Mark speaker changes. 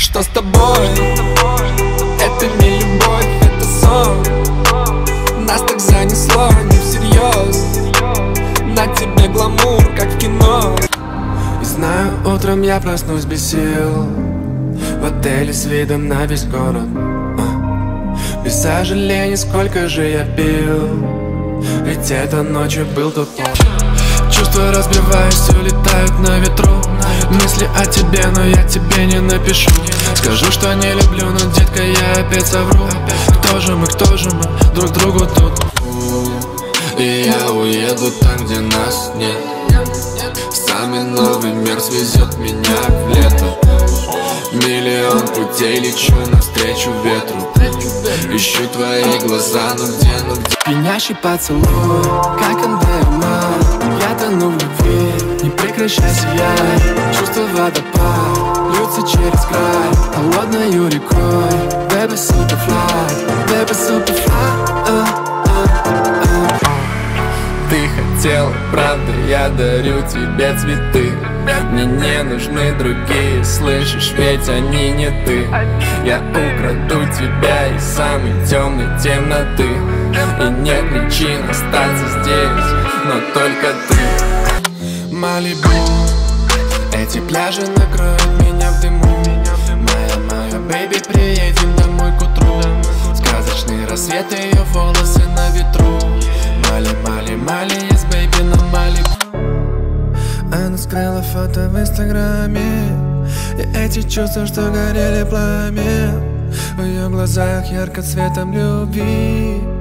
Speaker 1: Что с тобой? Это не любовь, это сон. Нас так занесло, не всерьез. На тебе гламур, как в кино. И знаю, утром я проснусь без сил, в отеле с видом на весь город. Без сожалений, сколько же я пил, ведь это ночью был тот ночь. Чувства разбиваясь, улетают на ветру. Мысли о тебе, но я тебе не напишу. Скажу, что не люблю, но, детка, я опять совру. Кто же мы друг другу тут?
Speaker 2: И я уеду там, где нас нет. Самый новый мир свезет меня в лето. Миллион путей лечу навстречу ветру. Ищу твои глаза, ну где?
Speaker 1: Пьянящий поцелуй, как МДМА. Я тону в любви, не прекращай сиять. Чувство водопад, льются через край, холодною рекой. Baby superfly, baby superfly.
Speaker 2: Ты хотел, правда, я дарю тебе цветы. Мне не нужны другие, слышишь, ведь они не ты. Я украду тебя из самой темной темноты. И нет причин остаться здесь, но только ты.
Speaker 1: Малибу, эти пляжи накроют меня в дыму. Моя, бэйби, приедем домой к утру. Сказочный рассвет, ее волосы на ветру. Мали, yes, baby, на Малибу. Она скрыла фото в инстаграме, и эти чувства, что горели пламя в ее глазах ярко цветом любви.